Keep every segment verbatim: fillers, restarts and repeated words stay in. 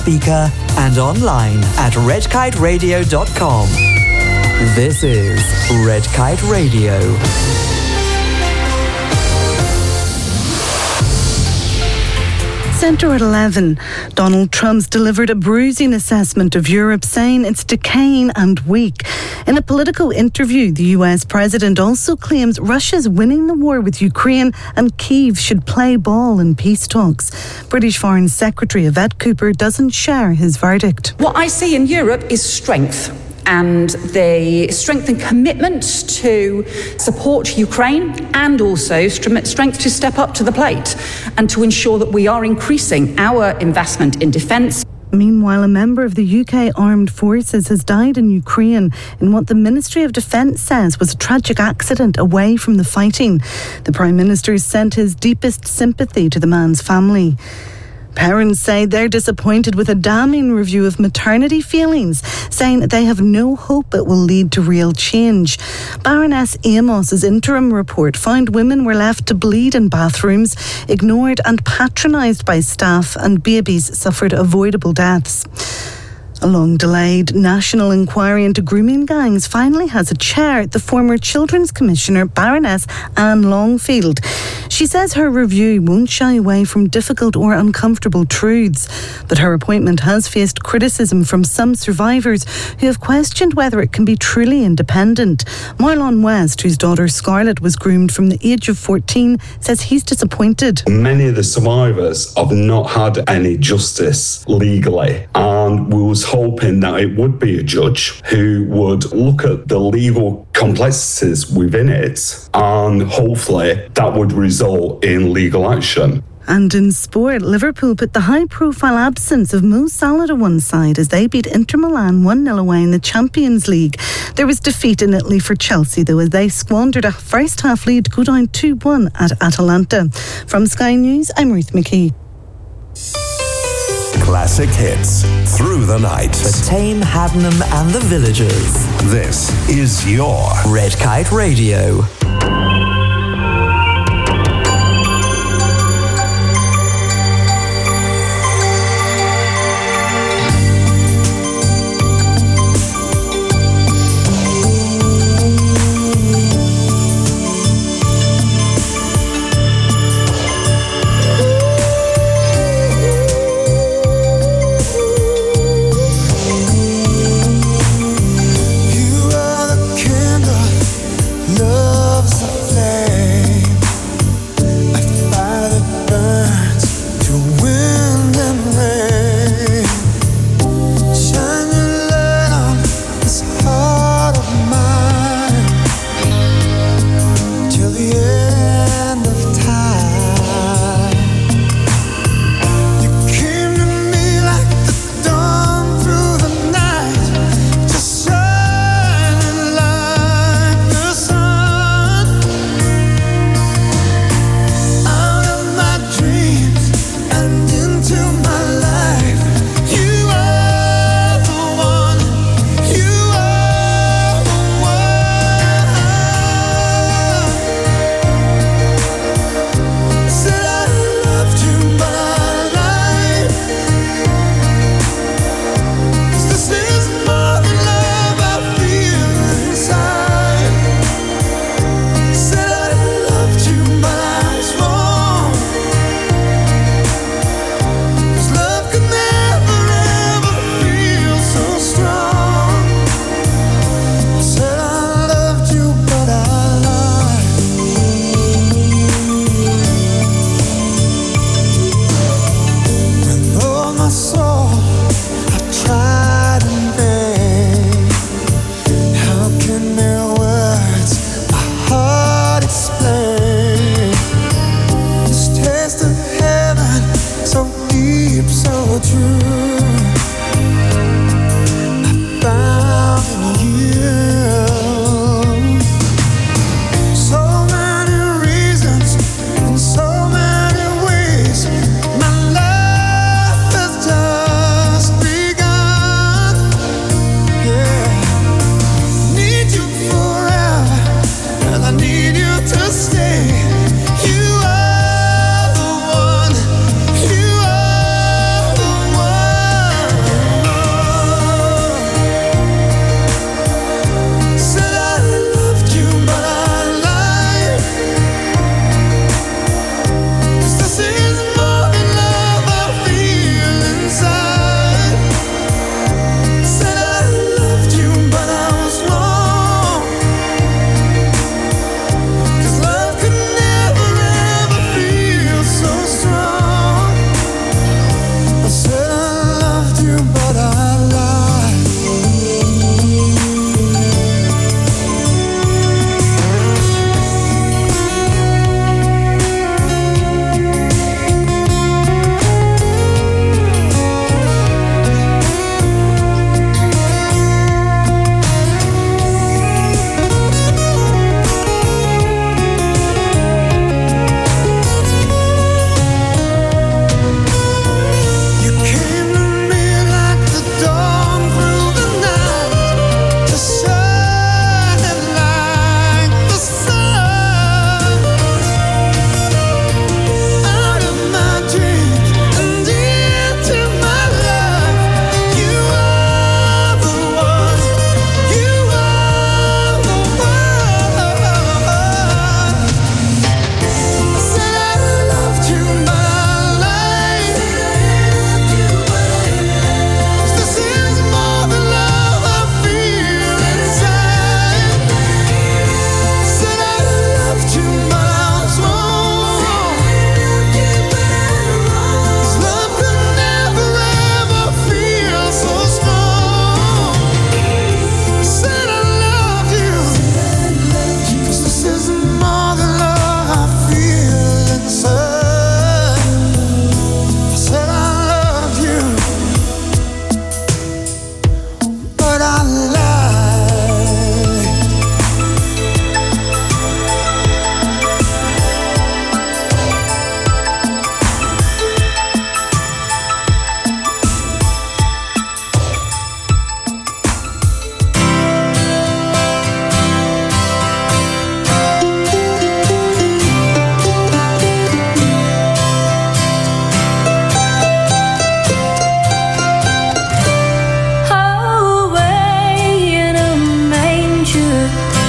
speaker and online at red kite radio dot com. This is Red Kite Radio. Centre at eleven. Donald Trump's delivered a bruising assessment of Europe, saying it's decaying and weak. In a political interview, the U S president also claims Russia's winning the war with Ukraine and Kyiv should play ball in peace talks. British Foreign Secretary Yvette Cooper doesn't share his verdict. What I see in Europe is strength. And the strength and commitment to support Ukraine, and also strength to step up to the plate and to ensure that we are increasing our investment in defence. Meanwhile, a member of the U K Armed Forces has died in Ukraine in what the Ministry of Defence says was a tragic accident away from the fighting. The Prime Minister sent his deepest sympathy to the man's family. Parents say they're disappointed with a damning review of maternity feelings, saying they have no hope it will lead to real change. Baroness Amos's interim report found women were left to bleed in bathrooms, ignored and patronised by staff, and babies suffered avoidable deaths. A long-delayed national inquiry into grooming gangs finally has a chair, the former Children's Commissioner, Baroness Anne Longfield. She says her review won't shy away from difficult or uncomfortable truths, but her appointment has faced criticism from some survivors who have questioned whether it can be truly independent. Marlon West, whose daughter Scarlett was groomed from the age of fourteen, says he's disappointed. Many of the survivors have not had any justice legally, and we was hoping that it would be a judge who would look at the legal complexities within it, and hopefully that would result in legal action. And in sport, Liverpool put the high-profile absence of Mo Salah to one side as they beat Inter Milan one nil away in the Champions League. There was defeat in Italy for Chelsea, though, as they squandered a first-half lead to go down two one at Atalanta. From Sky News, I'm Ruth McKee. Classic hits through the night. For Tame, Haddenham and the Villagers. This is your Red Kite Radio.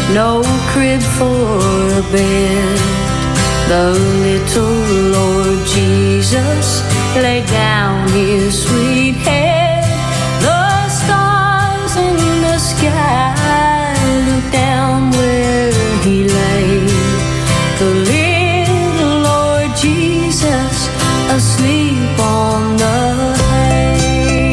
no crib for a bed. The little Lord Jesus laid down his sweet head. The stars in the sky looked down where he lay. The little Lord Jesus asleep on the hay.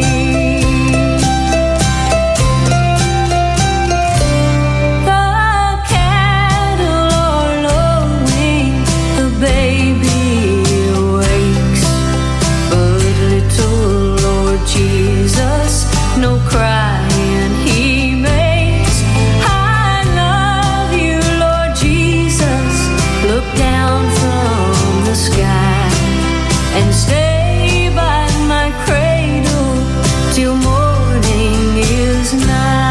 The cattle are lowing, the baby awakes, but little Lord Jesus no crying he makes. I love you, Lord Jesus, look down from the sky and stay by my cradle till morning is nigh.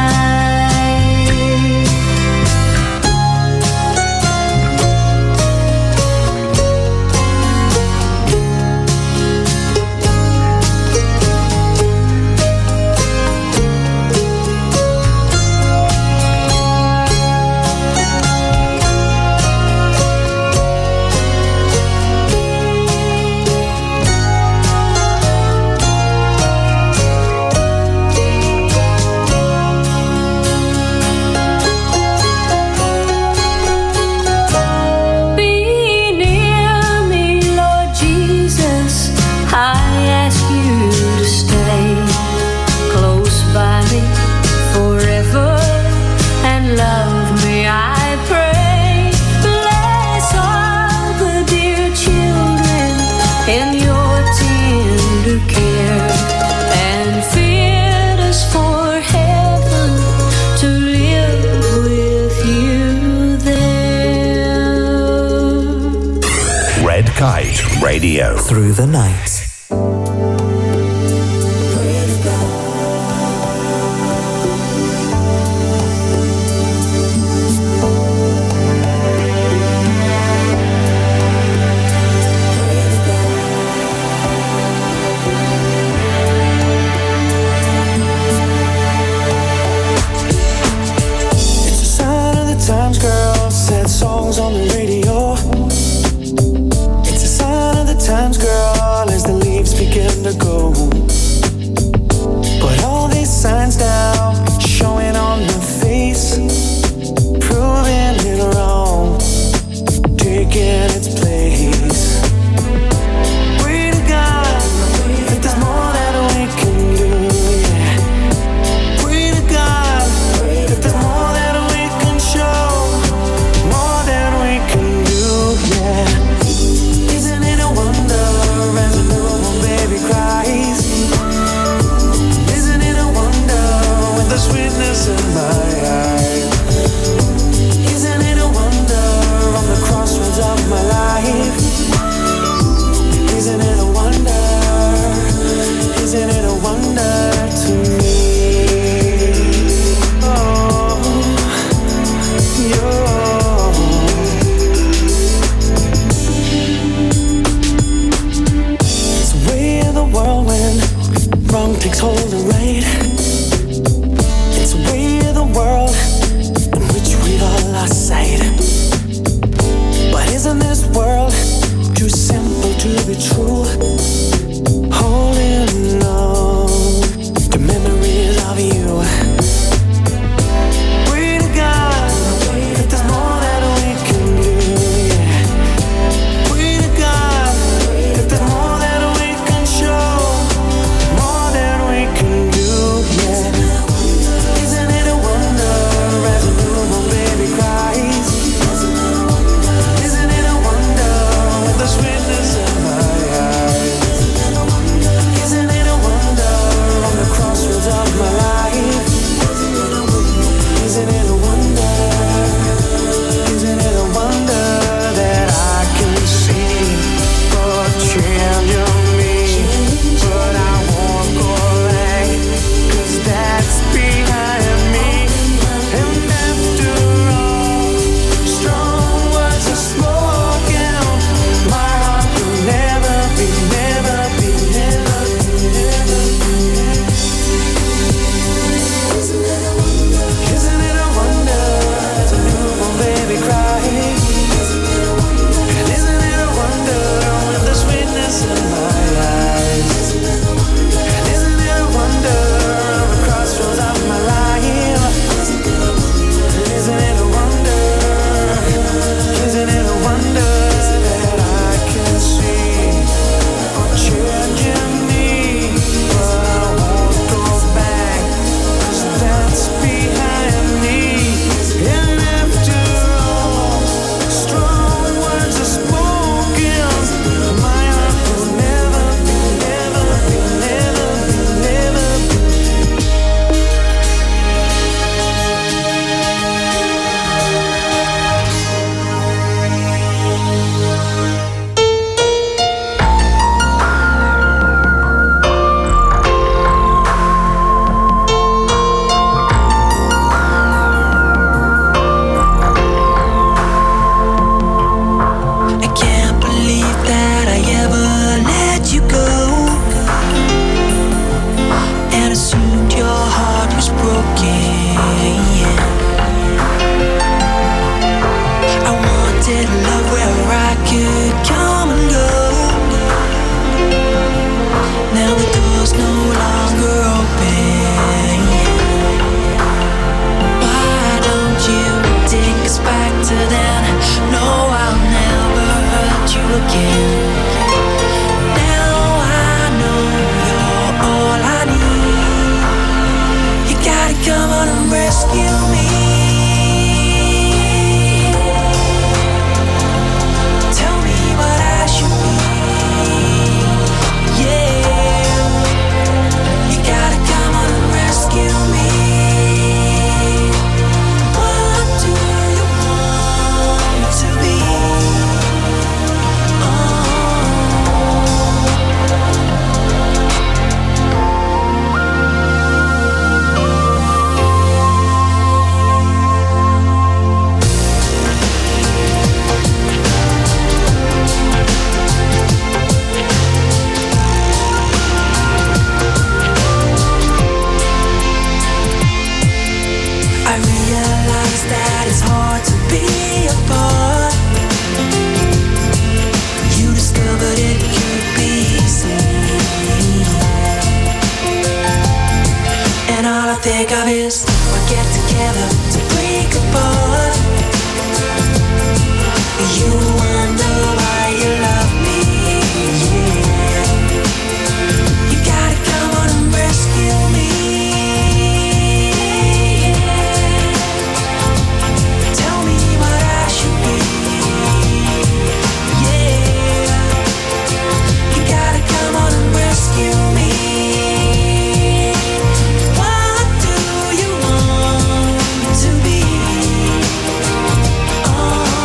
Be near me, Lord Jesus, I ask you to stay close by me forever and love me, I pray. Bless all the dear children in your tender care and fit us for heaven to live with you there. Red Kite Radio. Through the night. It's a sign of the times, girl. Sad songs on the radio. It's a sign of the times, girl, as the leaves begin to go. Put all these signs down, showing on your face, proving it wrong, taking its place. Pray to God that there's more that we can do, yeah. Pray to God that there's more that we can show, more that we can do, yeah. Isn't it a wonder as a newborn baby cries? Isn't it a wonder with the sweetness in my eyes? Isn't it a wonder on the crossroads of my life? Isn't it a wonder? Isn't it a wonder to me? Oh, you're it's the way of the world when wrong takes hold of right. It's the way of the world in which we've all lost sight. But isn't this world too simple to be true? Holding on to memories of you. Pray to God that there's more that we can do, yeah. Pray to God that there's more that we can show, more that we can heart was broken. I wanted love where I could come and go. Now the door's no longer open. Why don't you take us back to then? No, I'll never hurt you again. Now I know you're all I need. You gotta come on and rescue me. Tell me what I should be. Yeah, you gotta come on and rescue me. What do you want to be? I realize that it's hard to be apart. You discovered it could be easy, and all I think of is we'll get together to break apart. You wonder why you love me. Yeah. You gotta come on and rescue me. Tell me what I should be. Yeah, you gotta come on and rescue me. What do you want to be? Oh,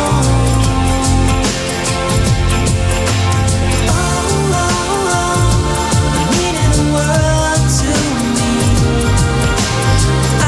oh, oh, oh. Meaning the world to me. I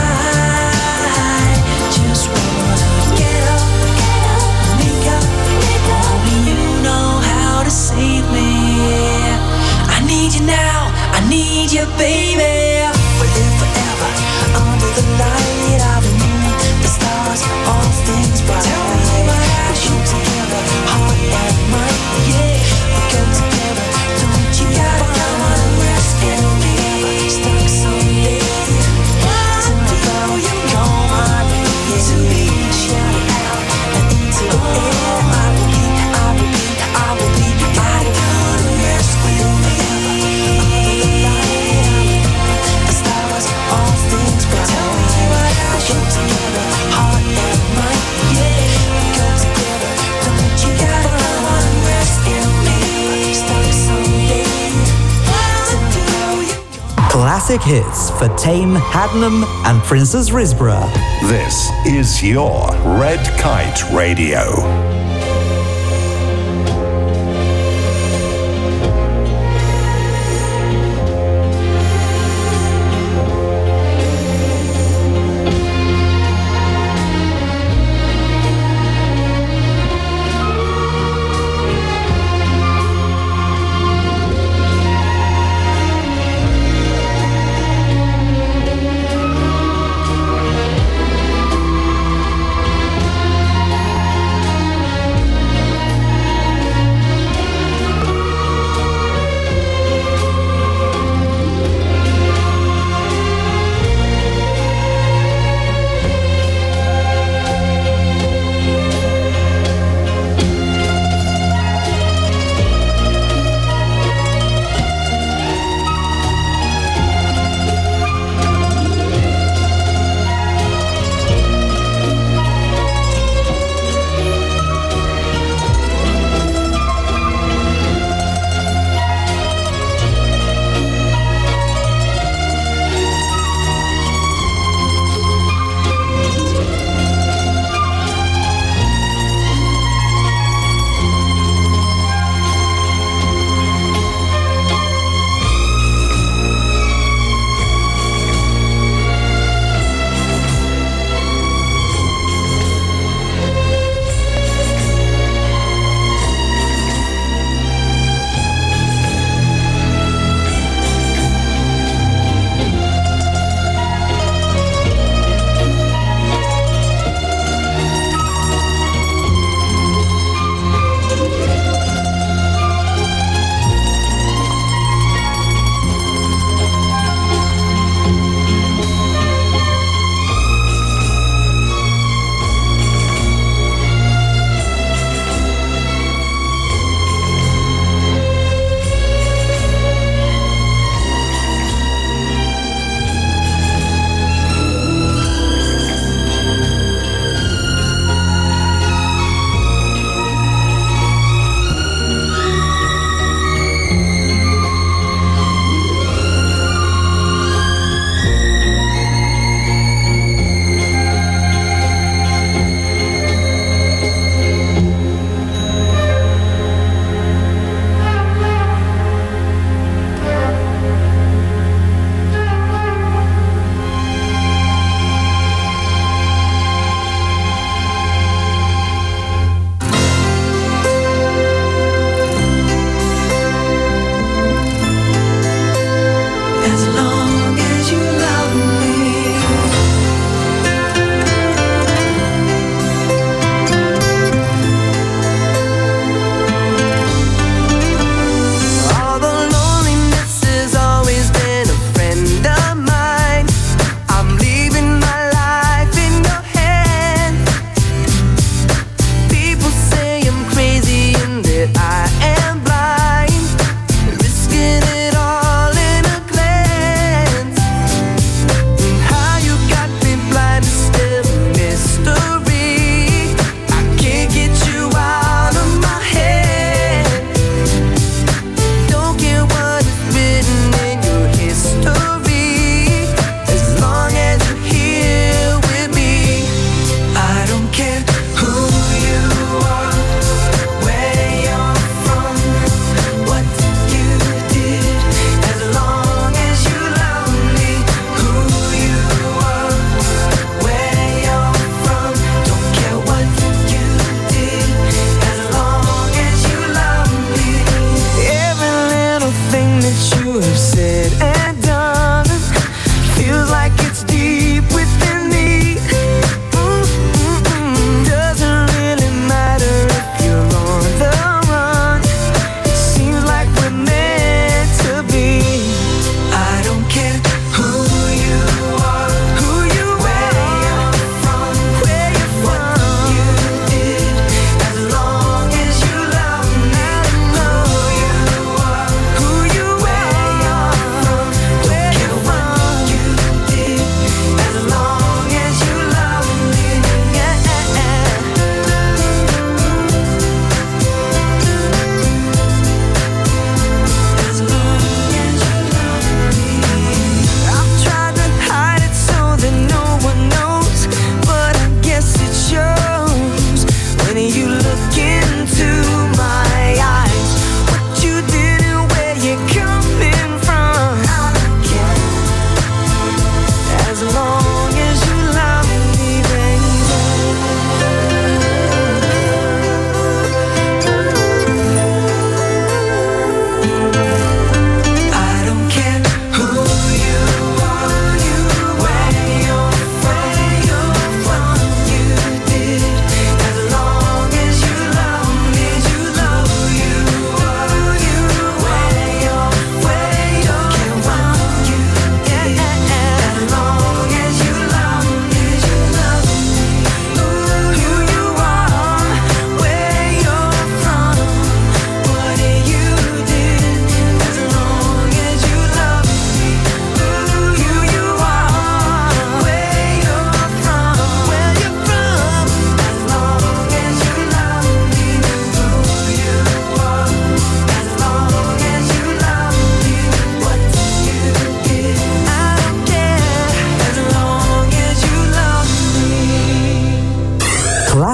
just wanna get up, make up. Only you know how to save me. I need you now, I need you, baby. We'll live forever under the light of the moon, the stars, all things bright. Tell me what I should together, heart and mind. Yeah, we go together. Don't you gotta come on and rescue me. Stuck someday. What do you want to be? Shout it out and into the air. I will be, I will be, I will be. You gotta come and rescue me. Under the light of the stars, all things bright. Tell me what I should together, heart and mind. Yeah, we go together. Don't you gotta come on and rescue me. Stuck someday. What do you Classic hits for Tame Hadnam and Princess Risborough. This is your Red Kite Radio.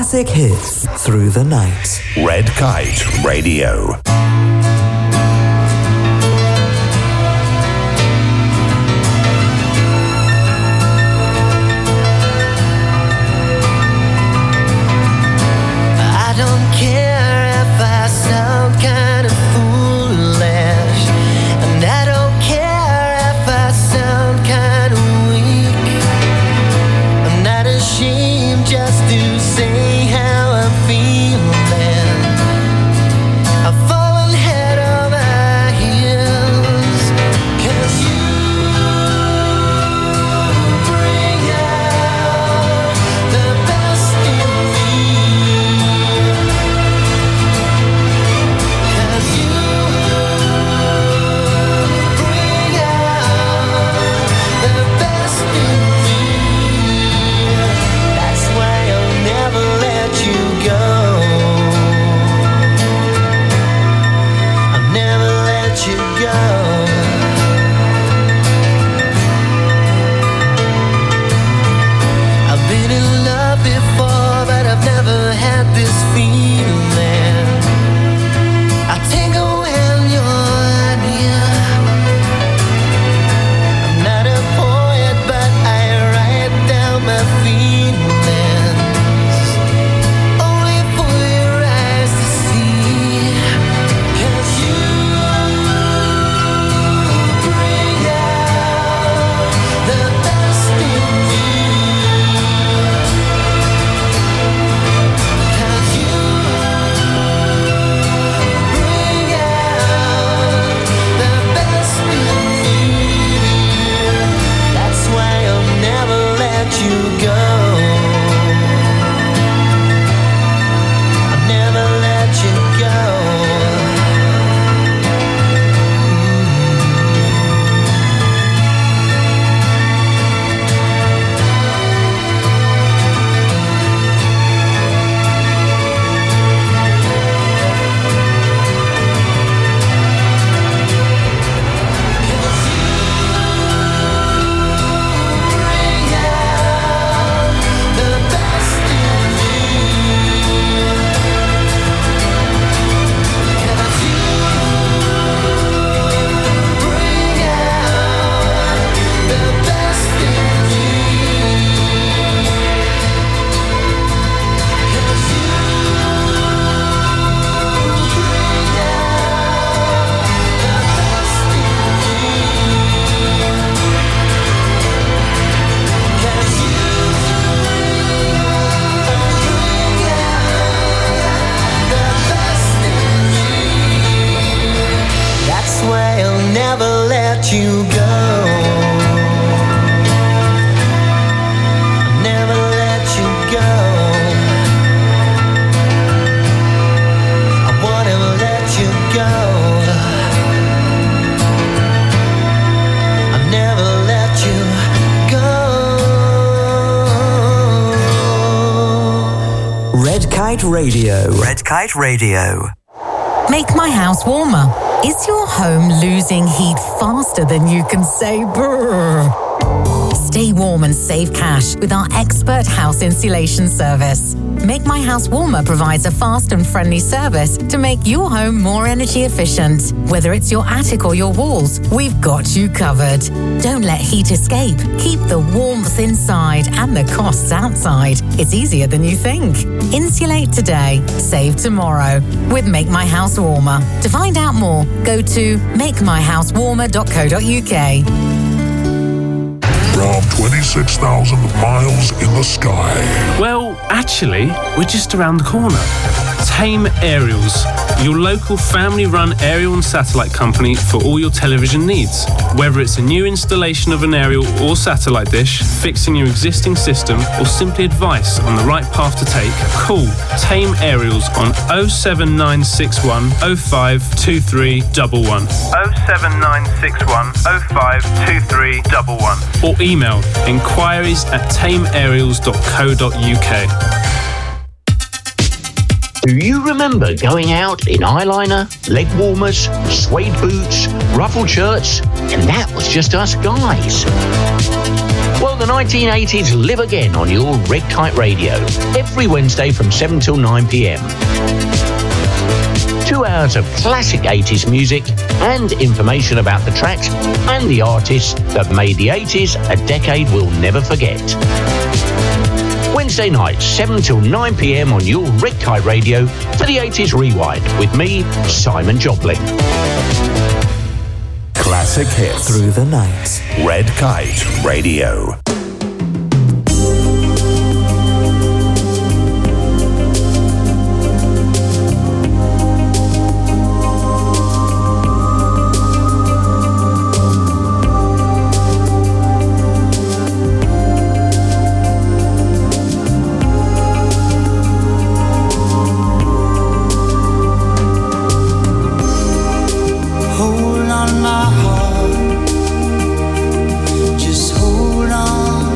Classic hits through the night. Red Kite Radio. Kite Radio. Red Kite Radio. Make my house warmer. Is your home losing heat faster than you can say brrr? Stay warm and save cash with our expert house insulation service. Make My House Warmer provides a fast and friendly service to make your home more energy efficient. Whether it's your attic or your walls, we've got you covered. Don't let heat escape. Keep the warmth inside and the costs outside. It's easier than you think. Insulate today, save tomorrow with Make My House Warmer. To find out more, go to make my house warmer dot co dot uk. From twenty-six thousand miles in the sky. Well, actually, we're just around the corner. Tame Aerials, your local family-run aerial and satellite company for all your television needs. Whether it's a new installation of an aerial or satellite dish, fixing your existing system, or simply advice on the right path to take, call Tame Aerials on oh seven nine six one oh five two three one one. oh seven nine six one oh five two three one one. Or email inquiries at tame aerials dot co dot uk. Do you remember going out in eyeliner, leg warmers, suede boots, ruffled shirts, and that was just us guys? Well, the nineteen eighties live again on your Red Kite Radio, every Wednesday from seven till nine p.m. Two hours of classic eighties music and information about the tracks and the artists that made the eighties a decade we'll never forget. Wednesday nights, seven till nine p.m. on your Red Kite Radio for the eighties Rewind with me, Simon Joplin. Classic hits through the night. Red Kite Radio. Hold on, my heart, just hold on.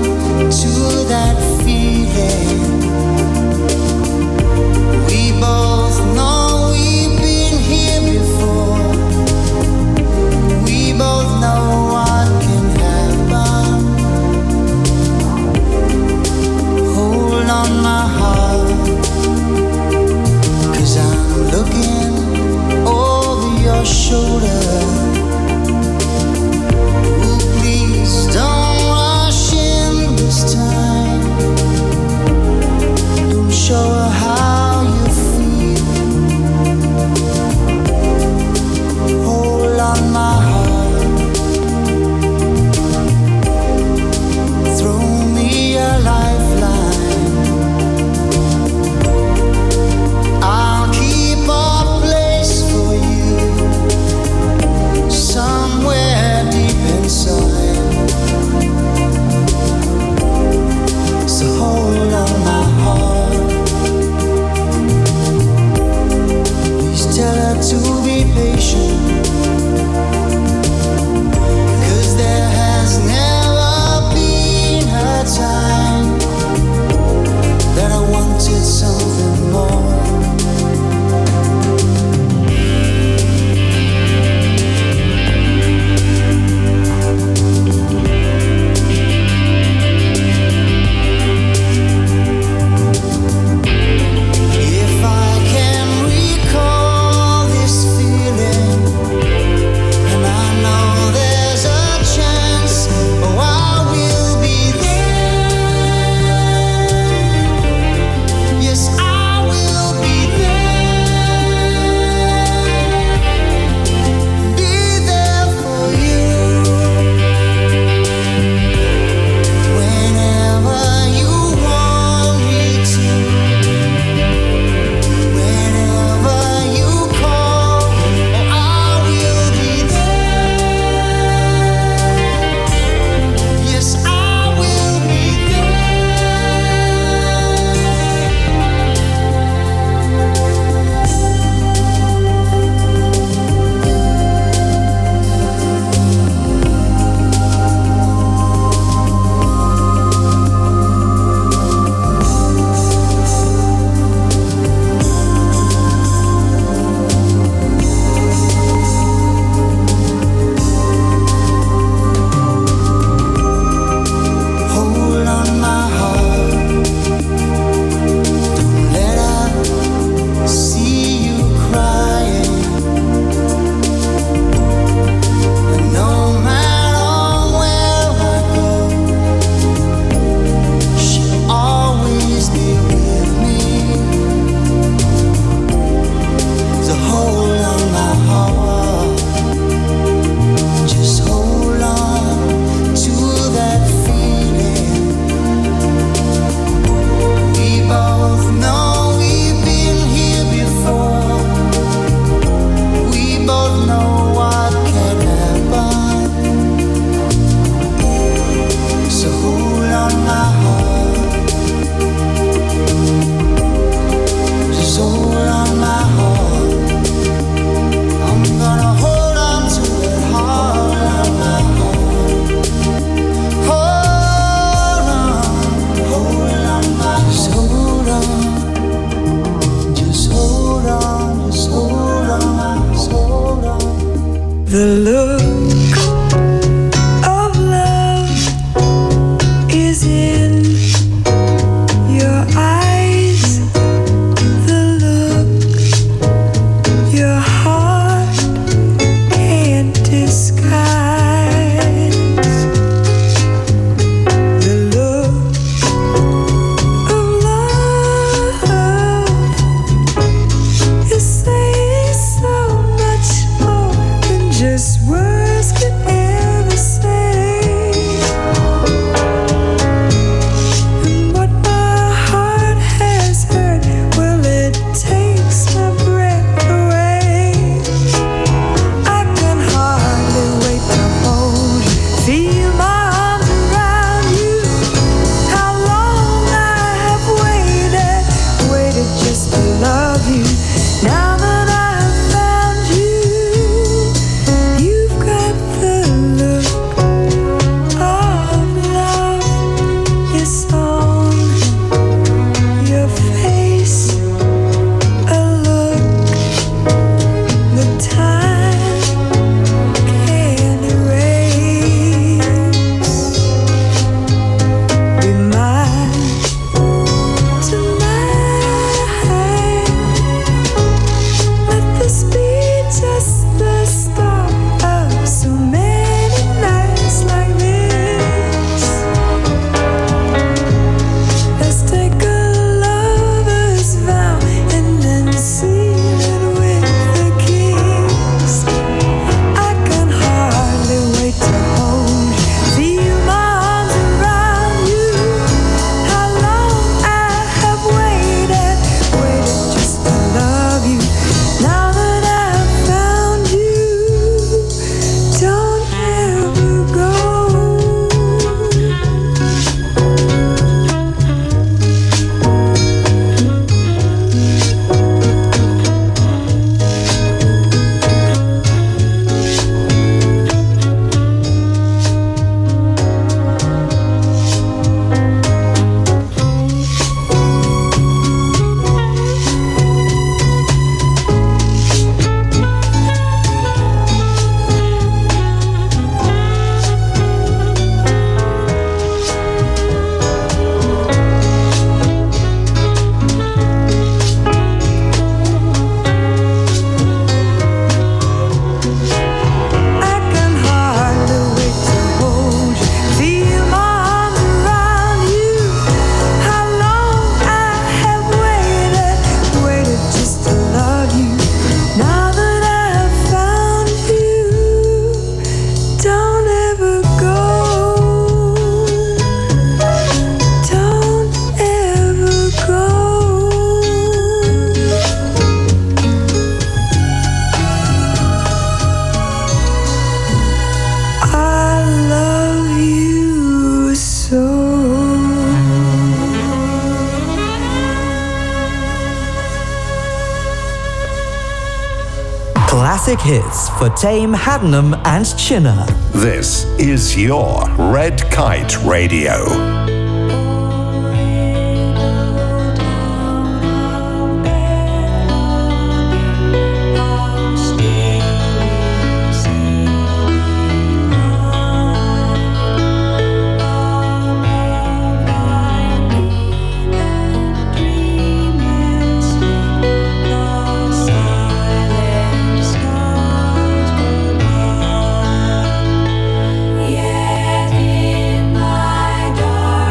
classic hits for Tame, Haddenham and Chinner. This is your Red Kite Radio. Yet in my dark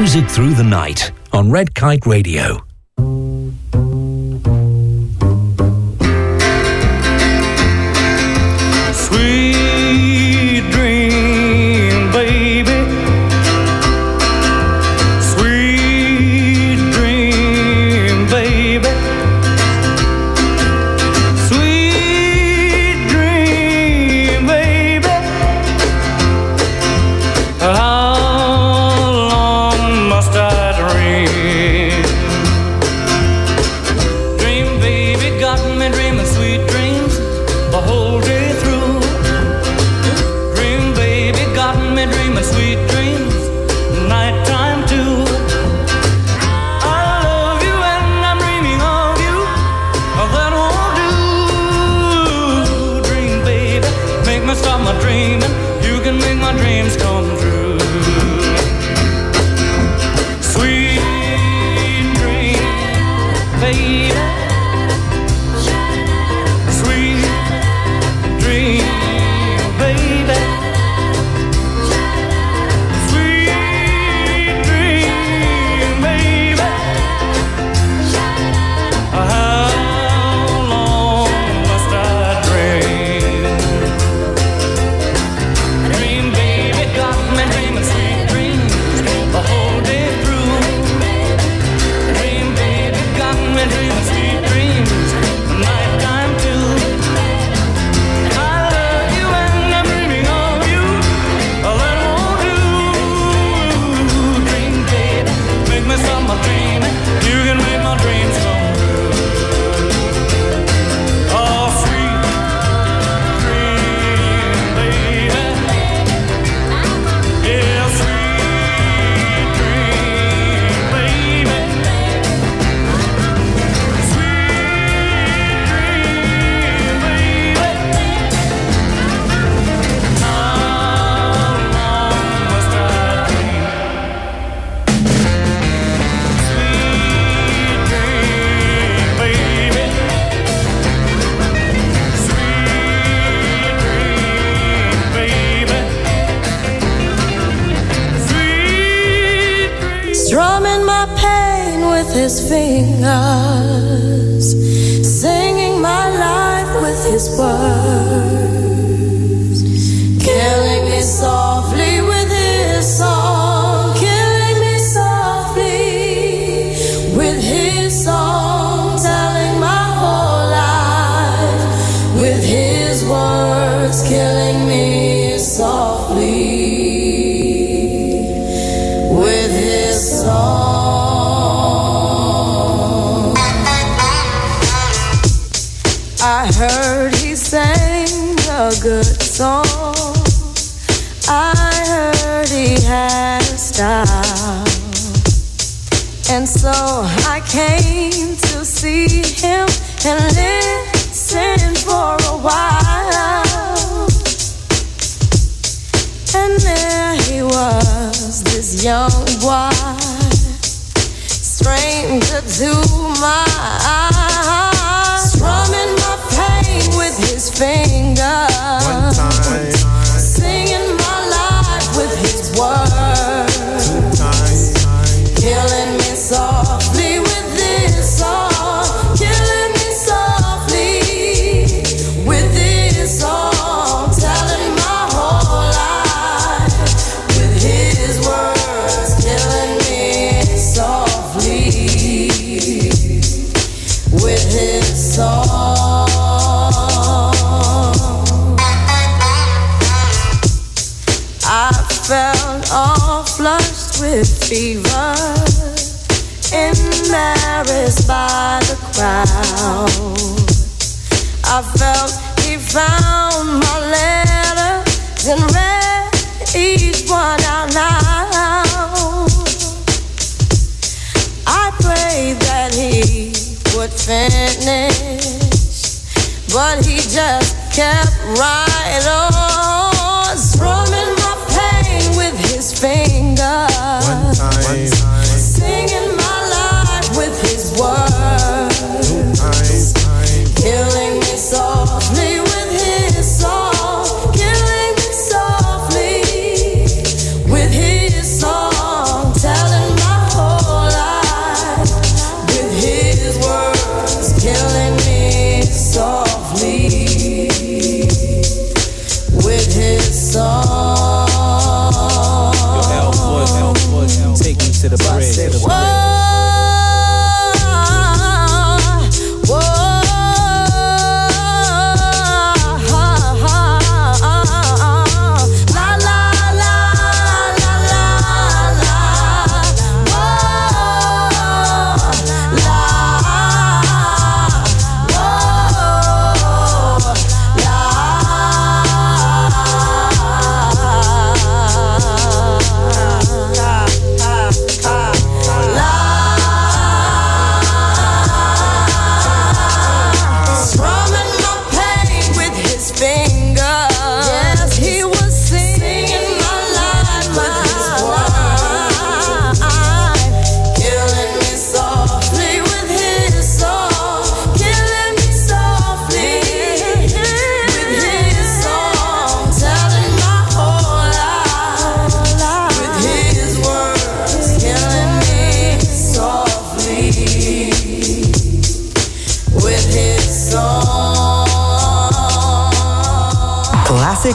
Music through the night on Red Kite Radio. Sweet dream, baby. Sweet dream, baby. Sweet dream, baby. How long must I dream? Dream, baby, got me dreaming sweet dreams the whole day through. Dream, baby, got me dreaming sweet dreams, nighttime too. I love you and I'm dreaming of you, that won't do. Dream, baby, make me stop my dreaming. You can make my dreams come true. Sweet dream, baby. Sweet dream, baby. Sweet dream, baby. How long must I dream? Dream, baby, got me dreaming sweet dreams the whole day through. Dream, baby, got me dreaming sweet dreams, nighttime too. I love you and I'm dreaming of you, that won't do. Dream, baby, make me stop my dreaming. You can make my dreams come true. Oh, sweet dream, baby. Yeah, sweet dream, baby. Sweet dream, baby. How long must I dream? Sweet dream, baby. Sweet dream, baby. Sweet dream. Strumming my pain with his fingers, singing my life with his words, killing me softly with his song, killing me softly with his song, telling my whole life with his words, killing me softly with his song. I heard he sang a good song. I heard he had a style. And so I came to see him and listen for a while. And there he was, this young boy, stranger to my eyes, strumming my pain with his fingers, singing my life with his words, killing me softly with this song, killing me softly with this song, telling my whole life with his words, killing me softly with his song. I felt all flushed with fever, embarrassed by the crowd. I felt he found my letters and read each one out loud. I prayed that he would finish, but he just kept right on, strumming my pain with his fingers, singing my life with his words, killing me softly with his song, killing me softly with his song, telling my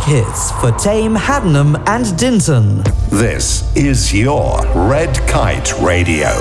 hits for Tame, Haddenham and Dinton. This is your Red Kite Radio.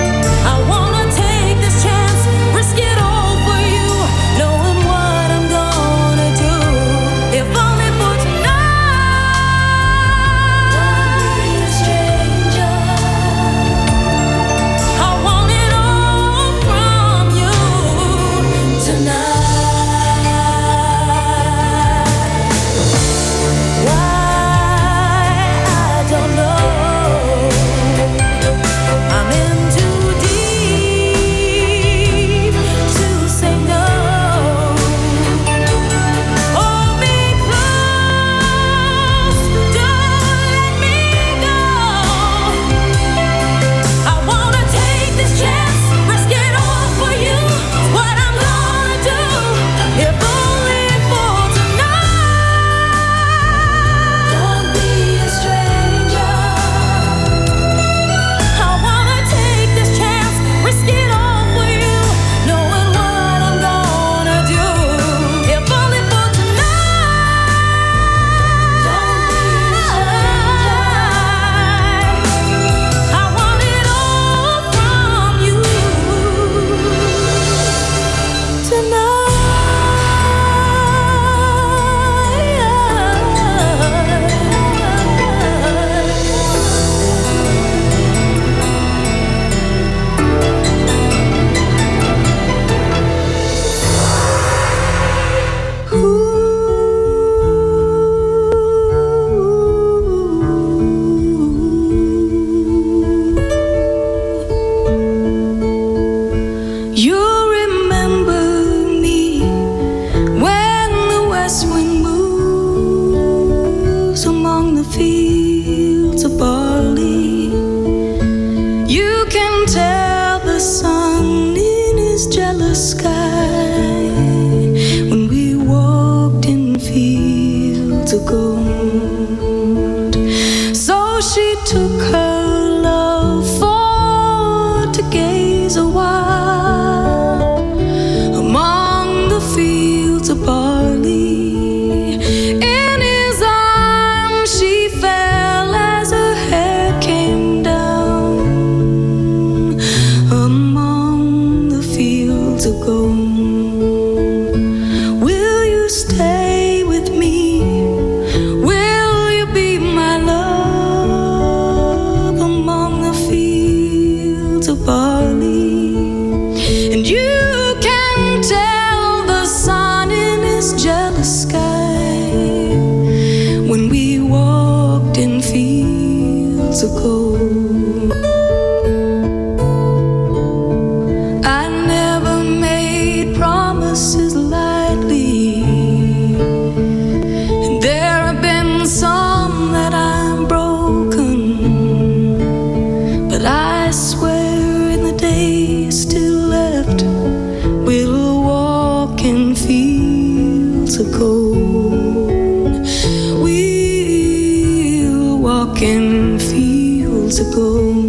Gonna take this chance, risk it all for you, knowing what I'm gonna fields of gold. We'll walk in fields of gold.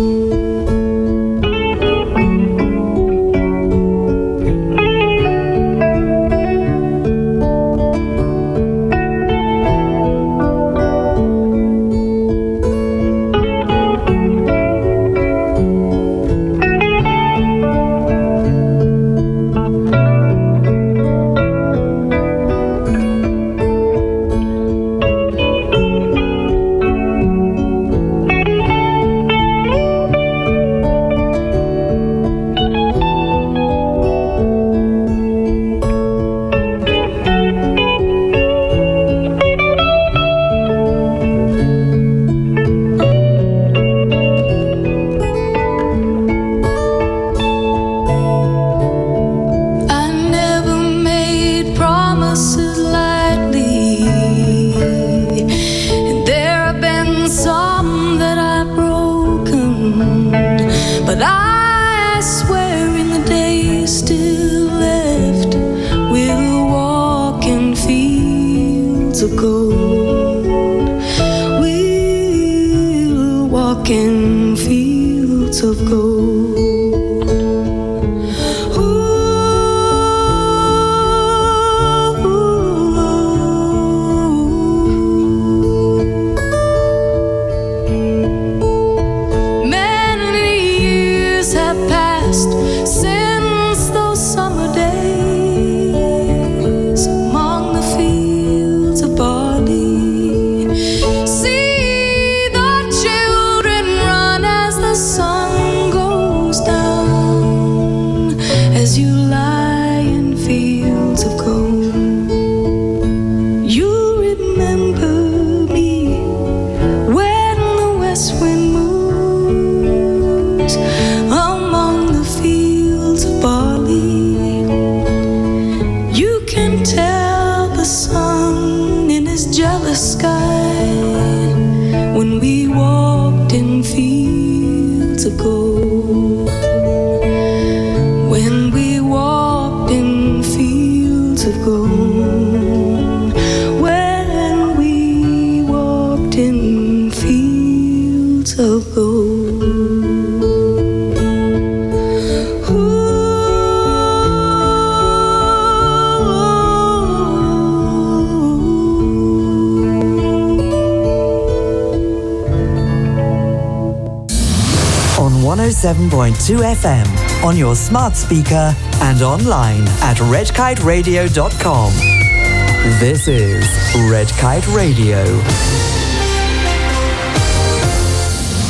one oh seven point two F M, on your smart speaker and online at red kite radio dot com. This is Red Kite Radio.